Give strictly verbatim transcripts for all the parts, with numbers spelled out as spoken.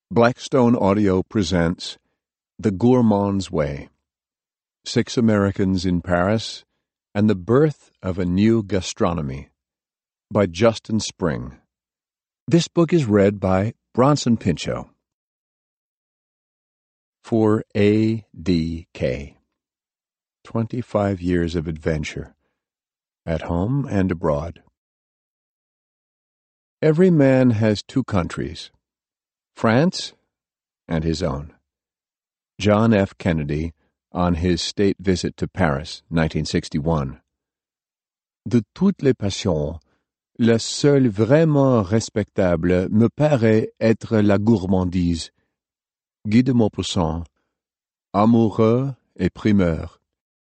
Blackstone Audio presents The Gourmand's Way, Six Americans in Paris and the Birth of a New Gastronomy by Justin Spring. This book is read by Bronson Pinchot. For A D K Twenty-five years of adventure, at home and abroad. Every man has two countries, France and his own. John F. Kennedy on his state visit to Paris, nineteen sixty-one. De toutes les passions, la seule vraiment respectable me paraît être la gourmandise. Guy de Maupassant, amoureux et primeur.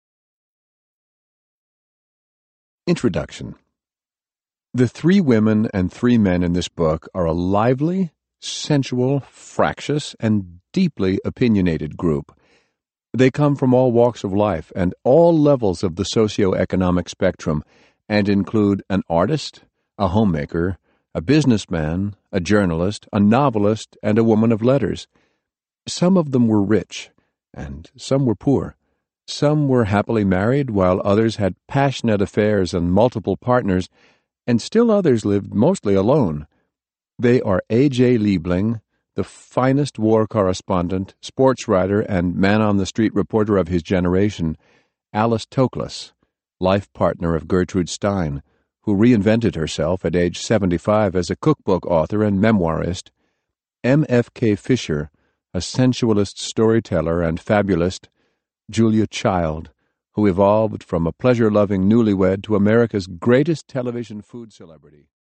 Introduction. The three women and three men in this book are a lively, sensual, fractious, and deeply opinionated group. They come from all walks of life and all levels of the socio-economic spectrum, and include an artist, a homemaker, a businessman, a journalist, a novelist, and a woman of letters. Some of them were rich, and some were poor. Some were happily married, while others had passionate affairs and multiple partners, and still others lived mostly alone. They are A J Liebling, the finest war correspondent, sports writer, and man-on-the-street reporter of his generation; Alice Toklas, life partner of Gertrude Stein, who reinvented herself at age seventy-five as a cookbook author and memoirist; M F K Fisher, a sensualist storyteller and fabulist; Julia Child, who evolved from a pleasure-loving newlywed to America's greatest television food celebrity.